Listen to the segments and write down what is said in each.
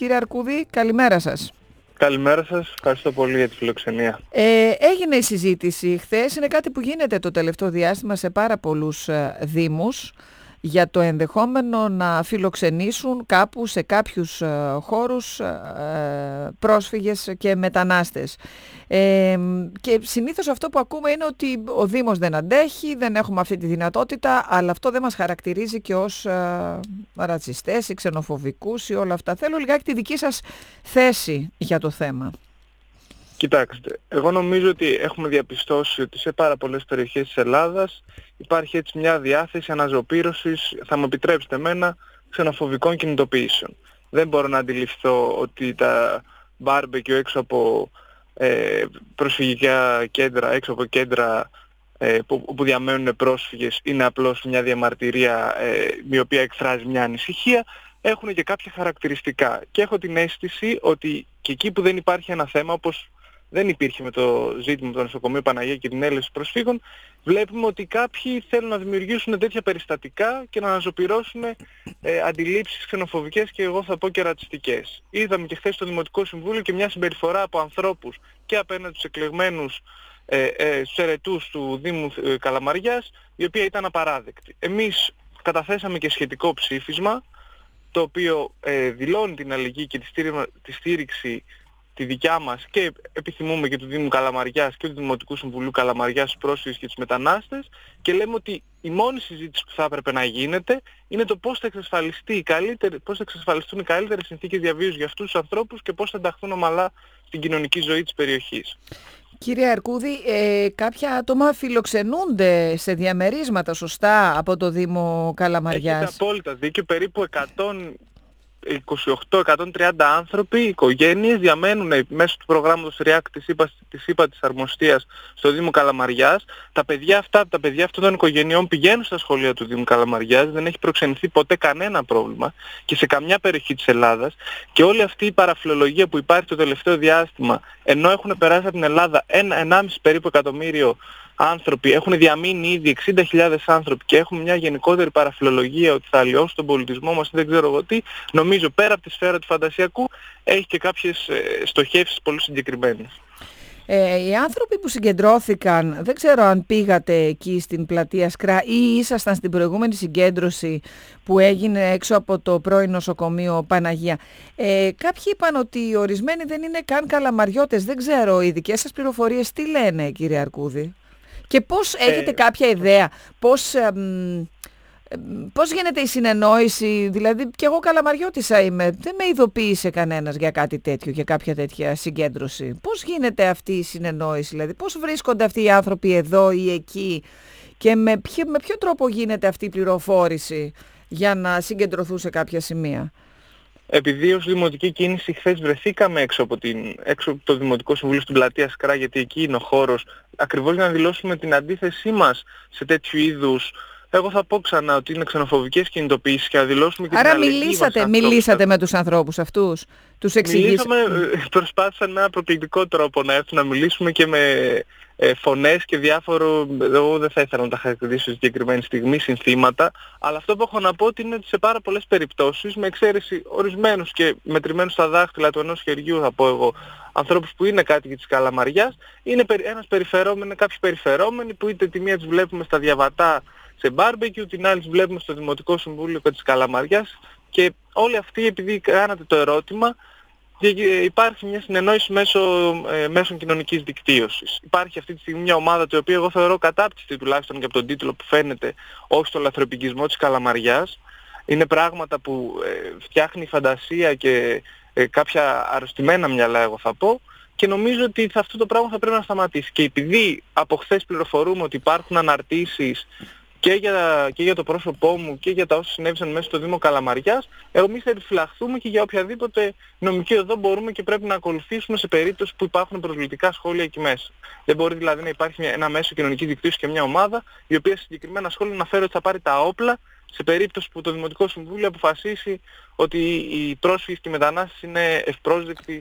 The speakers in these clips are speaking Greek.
Κύριε Αρκούδη, καλημέρα σας. Καλημέρα σας, ευχαριστώ πολύ για τη φιλοξενία. Έγινε η συζήτηση χθες, είναι κάτι που γίνεται το τελευταίο διάστημα σε πάρα πολλούς δήμους για το ενδεχόμενο να φιλοξενήσουν κάπου σε κάποιους χώρους πρόσφυγες και μετανάστες. Και συνήθως αυτό που ακούμε είναι ότι ο Δήμος δεν αντέχει, δεν έχουμε αυτή τη δυνατότητα, αλλά αυτό δεν μας χαρακτηρίζει και ως ρατσιστές ή ξενοφοβικούς ή όλα αυτά. Θέλω λιγάκι τη δική σας θέση για το θέμα. Κοιτάξτε, εγώ νομίζω ότι έχουμε διαπιστώσει ότι σε πάρα πολλές περιοχές της Ελλάδας υπάρχει έτσι μια διάθεση αναζωοπήρωσης, θα μου επιτρέψετε εμένα, ξενοφοβικών κινητοποιήσεων. Δεν μπορώ να αντιληφθώ ότι τα μπάρμπεκιου έξω από προσφυγικά κέντρα, έξω από κέντρα που διαμένουν πρόσφυγες είναι απλώς μια διαμαρτυρία η οποία εκφράζει μια ανησυχία. Έχουν και κάποια χαρακτηριστικά και έχω την αίσθηση ότι και εκεί που δεν υπάρχει ένα θέμα, όπως δεν υπήρχε με το ζήτημα του νοσοκομείου Παναγία και την έλευση προσφύγων, βλέπουμε ότι κάποιοι θέλουν να δημιουργήσουν τέτοια περιστατικά και να αναζωπυρώσουν αντιλήψεις ξενοφοβικές και εγώ θα πω και ρατσιστικές. Είδαμε και χθες στο Δημοτικό Συμβούλιο και μια συμπεριφορά από ανθρώπους και απέναντι στους εκλεγμένους στους αιρετούς του Δήμου Καλαμαριάς, η οποία ήταν απαράδεκτη. Εμείς καταθέσαμε και σχετικό ψήφισμα, το οποίο δηλώνει την αλληλεγγύη και τη στήριξη τη δικιά μας και επιθυμούμε και του Δήμου Καλαμαριάς και του Δημοτικού Συμβουλίου Καλαμαριάς στους πρόσφυγες και τους μετανάστες, και λέμε ότι η μόνη συζήτηση που θα έπρεπε να γίνεται είναι το πώς θα εξασφαλιστούν οι καλύτερες συνθήκες διαβίωσης για αυτούς τους ανθρώπους και πώς θα ενταχθούν ομαλά στην κοινωνική ζωή της περιοχής. Κύριε Αρκούδη, κάποια άτομα φιλοξενούνται σε διαμερίσματα, σωστά, από το Δήμο Καλαμαριάς? Έχετε απόλυτα δίκιο, περίπου 128-130 άνθρωποι, οικογένειες, διαμένουν μέσω του προγράμματος REACT της ΥΠΑ της Αρμοστίας στο Δήμο Καλαμαριάς. Τα παιδιά αυτών των οικογενειών πηγαίνουν στα σχολεία του Δήμου Καλαμαριάς, δεν έχει προξενηθεί ποτέ κανένα πρόβλημα και σε καμιά περιοχή της Ελλάδας, και όλη αυτή η παραφιλολογία που υπάρχει το τελευταίο διάστημα, ενώ έχουν περάσει από την Ελλάδα 1,5 περίπου εκατομμύριο άνθρωποι, έχουν διαμείνει ήδη 60.000 άνθρωποι και έχουμε μια γενικότερη παραφιλολογία ότι θα αλλοιώσει τον πολιτισμό μας, δεν ξέρω εγώ τι, νομίζω πέρα από τη σφαίρα του φαντασιακού έχει και κάποιες στοχεύσεις πολύ συγκεκριμένες. Οι άνθρωποι που συγκεντρώθηκαν, δεν ξέρω αν πήγατε εκεί στην πλατεία Σκρά ή ήσασταν στην προηγούμενη συγκέντρωση που έγινε έξω από το πρώην νοσοκομείο Παναγία. Κάποιοι είπαν ότι ορισμένοι δεν είναι καν καλαμαριώτες. Δεν ξέρω, οι δικές σας πληροφορίες τι λένε, κύριε Αρκούδη? Και πώς έχετε κάποια ιδέα, πώς γίνεται η συνεννόηση? Δηλαδή, κι εγώ καλαμαριώτισσα είμαι, δεν με ειδοποίησε κανένας για κάτι τέτοιο, για κάποια τέτοια συγκέντρωση. Πώς γίνεται αυτή η συνεννόηση, δηλαδή, πώς βρίσκονται αυτοί οι άνθρωποι εδώ ή εκεί και με ποιο τρόπο γίνεται αυτή η πληροφόρηση για να συγκεντρωθούν σε κάποια σημεία? Επειδή ως δημοτική κίνηση χθες βρεθήκαμε έξω από το Δημοτικό Συμβούλιο στην πλατεία Σκρά, γιατί εκεί είναι ο χώρος, ακριβώς για να δηλώσουμε την αντίθεσή μας σε τέτοιου είδους, εγώ θα πω ξανά ότι είναι ξενοφοβικές κινητοποιήσεις, και να δηλώσουμε και την αλληλεγγύη μας. Μιλήσατε με τους ανθρώπους αυτούς, τους εξηγήσατε? Προσπάθησα με ένα προκλητικό τρόπο να έρθουν να μιλήσουμε και με φωνές και διάφορο, εγώ δεν θα ήθελα να τα χαρακτηρίσω σε συγκεκριμένη στιγμή, συνθήματα, αλλά αυτό που έχω να πω είναι ότι σε πάρα πολλές περιπτώσεις, με εξαίρεση ορισμένους και μετρημένους στα δάχτυλα του ενός χεριού, θα πω εγώ, ανθρώπους που είναι κάτοικοι της Καλαμαριάς, είναι κάποιοι περιφερόμενοι που είτε τη μία τους βλέπουμε στα διαβατά σε μπάρμπεκιου, την άλλη τους βλέπουμε στο Δημοτικό Συμβούλιο της Καλαμαριάς, και όλοι αυτοί, επειδή κάνατε το ερώτημα, υπάρχει μια συνεννόηση μέσω κοινωνικής δικτύωσης. Υπάρχει αυτή τη στιγμή μια ομάδα, την οποία εγώ θεωρώ κατάπτυστη, τουλάχιστον και από τον τίτλο που φαίνεται, όχι στο λαθροεπικισμό της Καλαμαριάς. Είναι πράγματα που φτιάχνει η φαντασία και κάποια αρρωστημένα μυαλά, εγώ θα πω, και νομίζω ότι αυτό το πράγμα θα πρέπει να σταματήσει. Και επειδή από χθες πληροφορούμε ότι υπάρχουν αναρτήσεις και για το πρόσωπό μου και για τα όσα συνέβησαν μέσα στο Δήμο Καλαμαριάς, εμείς θα επιφυλαχθούμε και για οποιαδήποτε νομική οδό μπορούμε και πρέπει να ακολουθήσουμε σε περίπτωση που υπάρχουν προσβλητικά σχόλια εκεί μέσα. Δεν μπορεί δηλαδή να υπάρχει ένα μέσο κοινωνικής δικτύωσης και μια ομάδα η οποία σε συγκεκριμένα σχόλια να φέρει ότι θα πάρει τα όπλα σε περίπτωση που το Δημοτικό Συμβούλιο αποφασίσει ότι οι πρόσφυγες και οι μετανάστες είναι ευπρόσδεκτοι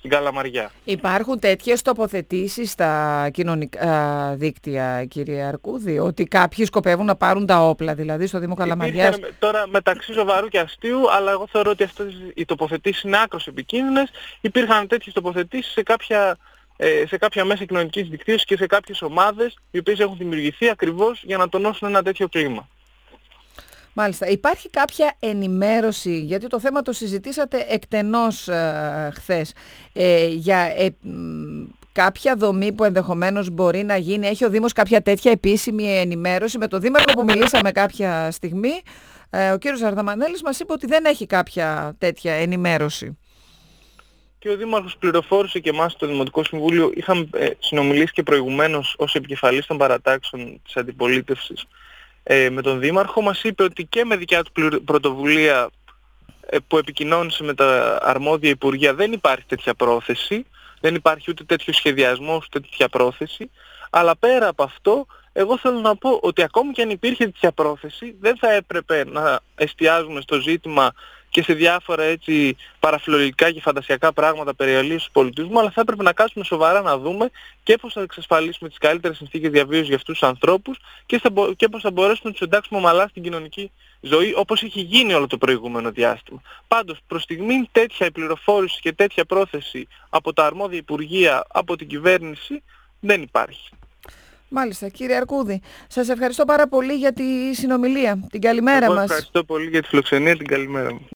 στην Καλαμαριά. Υπάρχουν τέτοιες τοποθετήσεις στα κοινωνικά δίκτυα, κύριε Αρκούδη, ότι κάποιοι σκοπεύουν να πάρουν τα όπλα, δηλαδή στο Δήμο Καλαμαριάς? Τώρα μεταξύ σοβαρού και αστείου, αλλά εγώ θεωρώ ότι αυτές οι τοποθετήσεις είναι άκρως επικίνδυνες. Υπήρχαν τέτοιες τοποθετήσεις σε κάποια μέσα κοινωνικής δικτύωσης και σε κάποιες ομάδες οι οποίες έχουν δημιουργηθεί ακριβώς για να τονώσουν ένα τέτοιο κλίμα. Μάλιστα. Υπάρχει κάποια ενημέρωση, γιατί το θέμα το συζητήσατε εκτενώς χθες, για κάποια δομή που ενδεχομένως μπορεί να γίνει? Έχει ο Δήμος κάποια τέτοια επίσημη ενημέρωση? Με τον Δήμαρχο που μιλήσαμε κάποια στιγμή, ο κύριος Αρδαμανέλης μας είπε ότι δεν έχει κάποια τέτοια ενημέρωση. Και ο Δήμαρχος πληροφόρησε και εμάς στο Δημοτικό Συμβούλιο. Είχαμε συνομιλήσει και προηγουμένως ως επικεφαλής των παρατάξεων της αντιπολίτευσης με τον Δήμαρχο. Μας είπε ότι και με δικιά του πρωτοβουλία που επικοινώνησε με τα αρμόδια υπουργεία δεν υπάρχει τέτοια πρόθεση, δεν υπάρχει ούτε τέτοιο σχεδιασμό ούτε τέτοια πρόθεση. Αλλά πέρα από αυτό, εγώ θέλω να πω ότι ακόμη και αν υπήρχε τέτοια πρόθεση, δεν θα έπρεπε να εστιάζουμε στο ζήτημα και σε διάφορα έτσι παραφιλολογικά και φαντασιακά πράγματα περί αλλίωσης του πολιτισμού, αλλά θα έπρεπε να κάτσουμε σοβαρά να δούμε και πώς θα εξασφαλίσουμε τις καλύτερες συνθήκες διαβίωσης για αυτούς τους ανθρώπους και πώς θα μπορέσουμε να τους εντάξουμε ομαλά στην κοινωνική ζωή, όπως έχει γίνει όλο το προηγούμενο διάστημα. Πάντως, προς στιγμή τέτοια πληροφόρηση και τέτοια πρόθεση από τα αρμόδια υπουργεία, από την κυβέρνηση, δεν υπάρχει. Μάλιστα. Κύριε Αρκούδη, σας ευχαριστώ πάρα πολύ για τη συνομιλία. Την καλημέρα μας. Ευχαριστώ πολύ για τη φιλοξενία. Την καλημέρα μου.